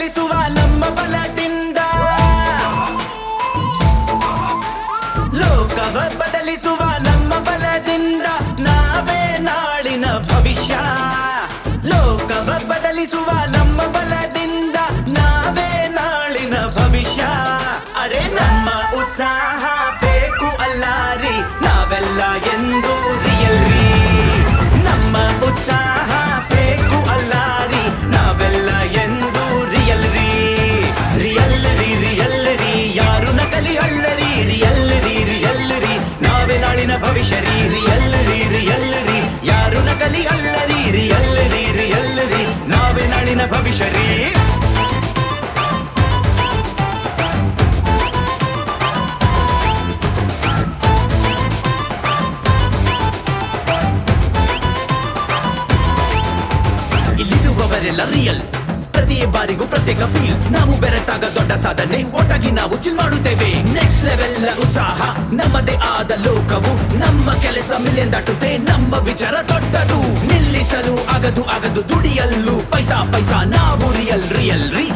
ಬದಲಿಸುವ ನಮ್ಮ ಬಲದಿಂದ ಲೋಕವ ಬದಲಿಸುವ ನಮ್ಮ ಬಲದಿಂದ ನಾವೇ ನಾಳಿನ ಭವಿಷ್ಯ ಲೋಕವ ಬದಲಿಸುವ ನಮ್ಮ ಬಲದಿಂದ ನಾವೇ ನಾಳಿನ ಭವಿಷ್ಯ ಅರೆ ನಮ್ಮ ಉತ್ಸಾಹ ಬೇಕು ಅಲ್ಲಾರಿ ನಾವೆಲ್ಲ ಎಂದು ರಿಯಲ್ ರೀ ನಮ್ಮ ಉತ್ಸಾಹ ಬೇಕು ಅಲ್ಲಾರಿ ನಾವೆಲ್ಲ ಎಂದು ರಿಯಲ್ ರೀ ರಿಯಲ್ ರೀ ರಿಯಲ್ ರೀ ಯಾರು ನಕಲಿ ಅಳ್ಳರಿ ರಿಯಲ್ ರೀ ರಿಯಲ್ ರೀ ನಾವೇ ನಾಳಿನ ಭವಿಷ್ಯ ರೀ ರಿಯಲ್ ರೀ ಯಾರು ನಕಲಿ ಅಳ್ಳರಿ ರಿಯಲ್ ರೀ ನಾವೇ ನಾಳಿನ ಭವಿಷ್ಯ ರೀ ಇಲ್ಲಿರುವವರೆಲ್ಲ ರಿಯಲ್ ಪ್ರತಿ ಬಾರಿಗೂ ಪ್ರತ್ಯೇಕ ಫೀಲ್ ನಾವು ಬೆರೆತಾಗ ದೊಡ್ಡ ಸಾಧನೆ ಒಟ್ಟಾಗಿ ನಾವು ಚಿಲ್ ಮಾಡುತ್ತೇವೆ ನೆಕ್ಸ್ಟ್ ಲೆವೆಲ್ ಉತ್ಸಾಹ ನಮ್ಮದೇ ಆದ ಲೋಕವು ನಮ್ಮ ಕೆಲಸ ಮಿಲಿಯನ್ ದಾಟುತ್ತೆ ನಮ್ಮ ವಿಚಾರ ದೊಡ್ಡದು ನಿಲ್ಲಿಸಲು ಆಗದು ದುಡಿಯಲು ಪೈಸಾ ನಾವು ರಿಯಲ್ ರೀ